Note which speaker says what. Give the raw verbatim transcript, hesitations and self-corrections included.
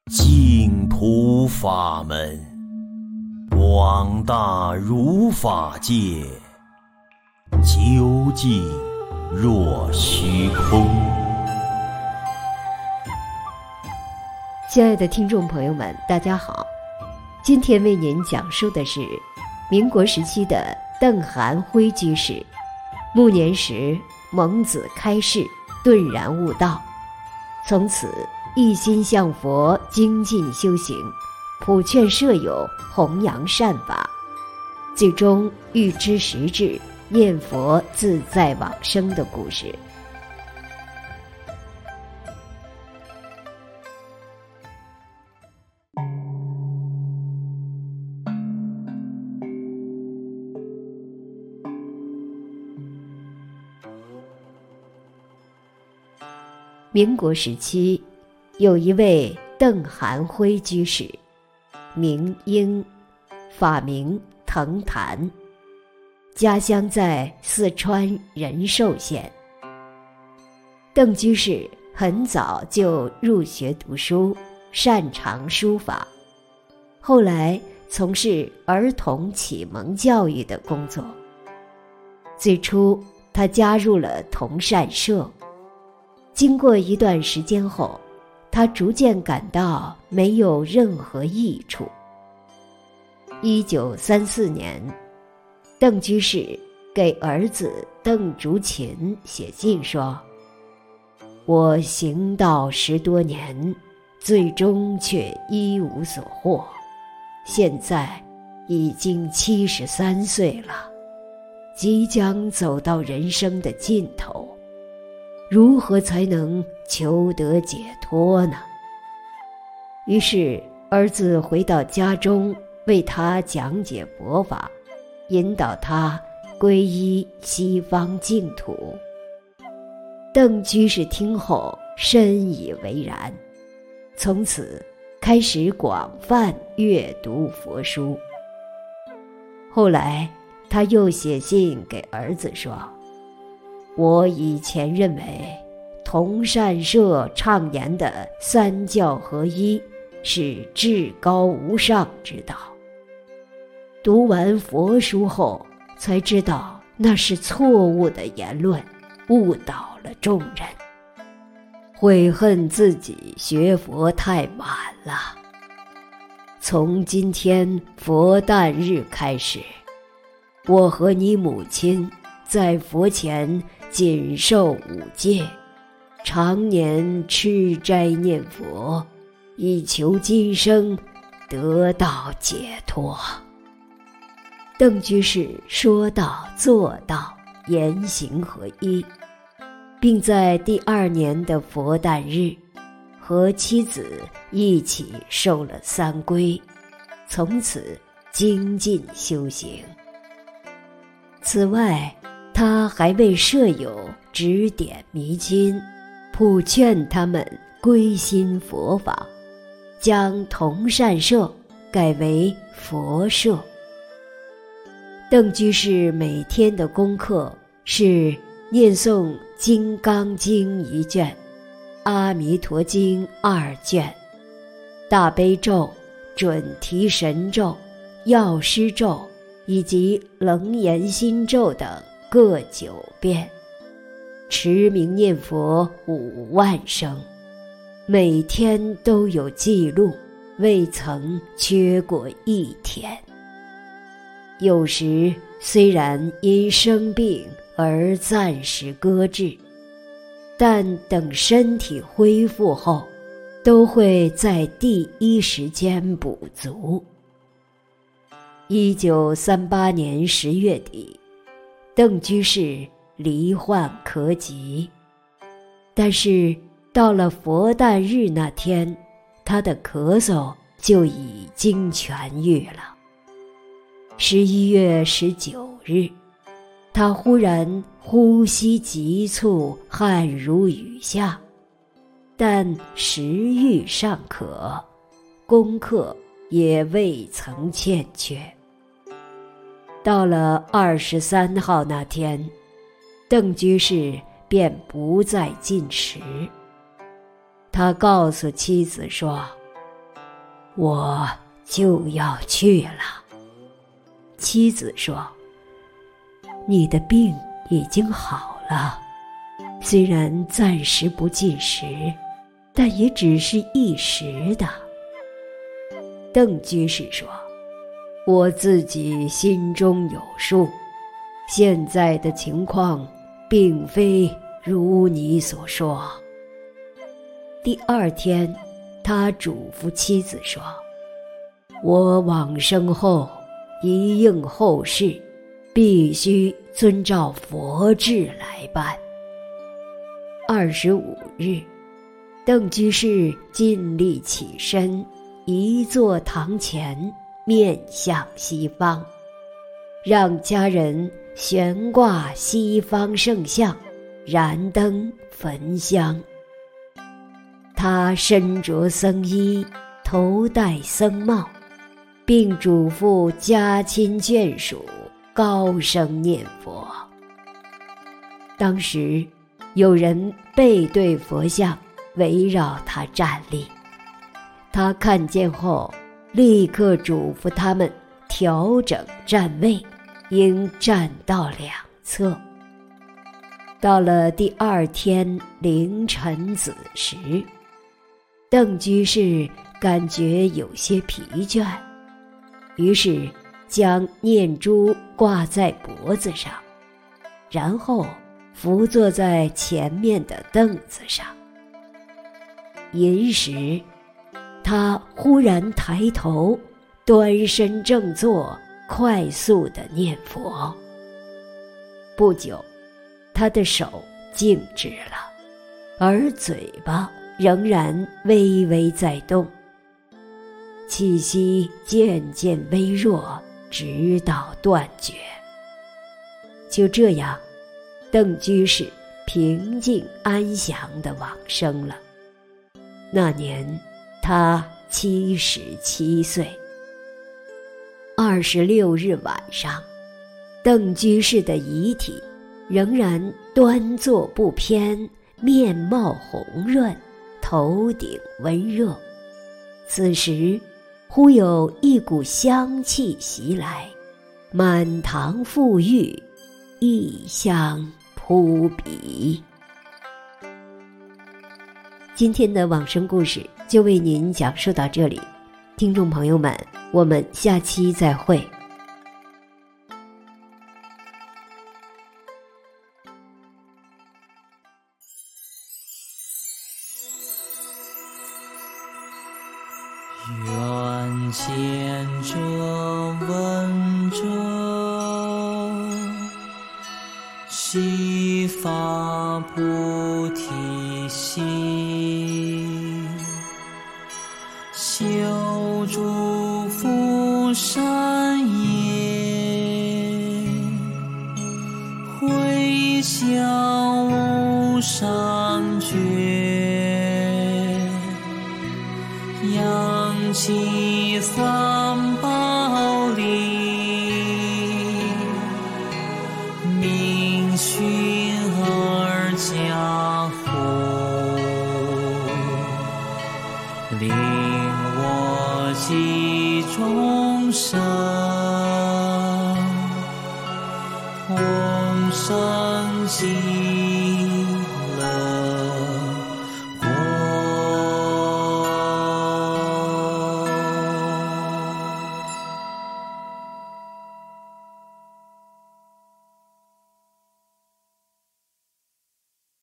Speaker 1: 净土法门，广大如法界，究竟若虚空。
Speaker 2: 亲爱的听众朋友们，大家好，今天为您讲述的是民国时期的邓含辉居士。暮年时蒙子开示，顿然悟道，从此一心向佛精进修行，普劝舍友弘扬善法，最终预知时至，念佛自在往生的故事。民国时期，有一位邓含辉居士，名英，法名腾坛，家乡在四川仁寿县。邓居士很早就入学读书，擅长书法，后来从事儿童启蒙教育的工作。最初，他加入了同善社。经过一段时间后，他逐渐感到没有任何益处。一九三四年，邓居士给儿子邓竹琴写信说：“我行道十多年，最终却一无所获，现在已经七十三岁了，即将走到人生的尽头。如何才能求得解脱呢？”于是儿子回到家中，为他讲解佛法，引导他皈依西方净土。邓居士听后深以为然，从此开始广泛阅读佛书。后来他又写信给儿子说：“我以前认为同善社倡言的三教合一是至高无上之道，读完佛书后才知道那是错误的言论，误导了众人，悔恨自己学佛太晚了。从今天佛诞日开始，我和你母亲在佛前谨守五戒，常年吃斋念佛，以求今生得到解脱。”邓居士说到做到，言行合一，并在第二年的佛诞日和妻子一起受了三皈，从此精进修行。此外，他还为舍友指点迷津，普劝他们归心佛法，将同善社改为佛社。邓居士每天的功课是念诵《金刚经》一卷，《阿弥陀经》二卷，大悲咒、准提神咒、药师咒以及楞严心咒等各九遍，持名念佛五万声，每天都有记录，未曾缺过一天。有时虽然因生病而暂时搁置，但等身体恢复后，都会在第一时间补足。一九三八年十月底，邓居士罹患咳疾，但是到了佛诞日那天，他的咳嗽就已经痊愈了。十一月十九日，他忽然呼吸急促，汗如雨下，但食欲尚可，功课也未曾欠缺。到了二十三号那天，邓居士便不再进食。他告诉妻子说：“ 我就要去了。妻子说，你的病已经好了，虽然暂时不进食，但也只是一时的。邓居士说，我自己心中有数，现在的情况并非如你所说。第二天，他嘱咐妻子说，我往生后一应后事，必须遵照佛制来办。二十五日，邓居士尽力起身，一坐堂前，面向西方，让家人悬挂西方圣像，燃灯焚香。他身着僧衣，头戴僧帽，并嘱咐家亲眷属高声念佛。当时有人背对佛像，围绕他站立。他看见后，立刻嘱咐他们调整站位，应站到两侧。到了第二天凌晨子时，邓居士感觉有些疲倦，于是将念珠挂在脖子上，然后伏坐在前面的凳子上。寅时，他忽然抬头，端身正坐，快速地念佛。不久，他的手静止了，而嘴巴仍然微微在动，气息渐渐微弱，直到断绝。就这样，邓居士平静安详地往生了。那年他七十七岁。二十六日晚上，邓居士的遗体仍然端坐不偏，面貌红润，头顶温热。此时忽有一股香气袭来，满堂馥郁，异香扑鼻。今天的往生故事就为您讲述到这里，听众朋友们，我们下期再会。
Speaker 1: 愿见者闻者，悉发菩提心，修诸福善业，回向无上觉，扬起三宝力，明熏而加护，令我及众生同生极